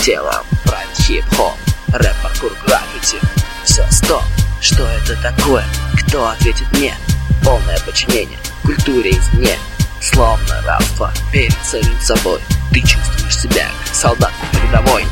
телом, правит хип-хоп, рэп, паркур, граффити. Все, стоп, что это такое? Кто ответит мне? Полное подчинение культуре извне, словно рабство перед самим собой. Ты чувствуешь себя как солдат на передовой.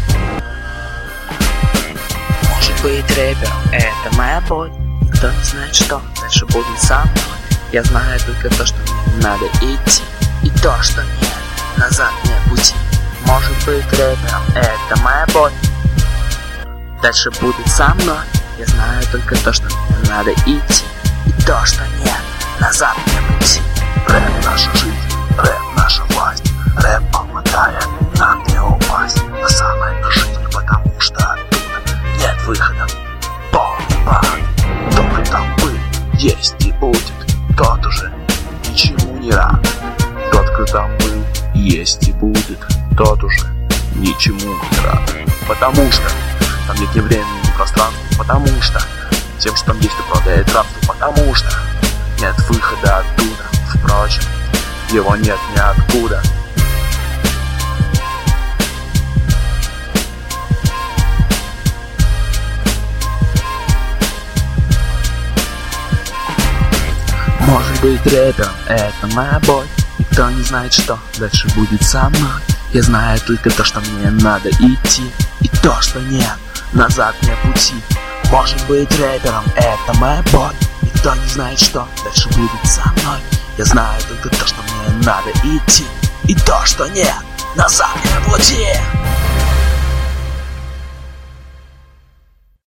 Может быть, рэпером — это моя боль. Никто не знает, что дальше будет со мной. Я знаю только то, что мне надо идти, и то, что нет назад нет пути. Может быть, рэпером — это моя боль. Дальше будет со мной. Я знаю только то, что мне надо идти, и то, что нет назад нет пути. Рэп — наша жизнь, рэп — наша власть. Рэп помогает нам не упасть на самой на жизнь, потому что оттуда нет выхода. Полный пад. Кто там был, есть и будет, тот уже ничему не рад. Тот, кто там был, есть и будет, тот уже ничему не рад. Потому что там нет ни времени, ни пространства. Потому что тем, что там есть, управляет рабство. Потому что нет выхода оттуда. Впрочем, его нет ниоткуда. Может быть, рэпером — это моя боль. Никто не знает, что дальше будет со мной. Я знаю только то, что мне надо идти, и то, что нет назад нет пути. Может быть, рэпером — это моя боль. Никто не знает, что дальше будет со мной. Я знаю только то, что мне надо идти, и то, что нет назад нет пути.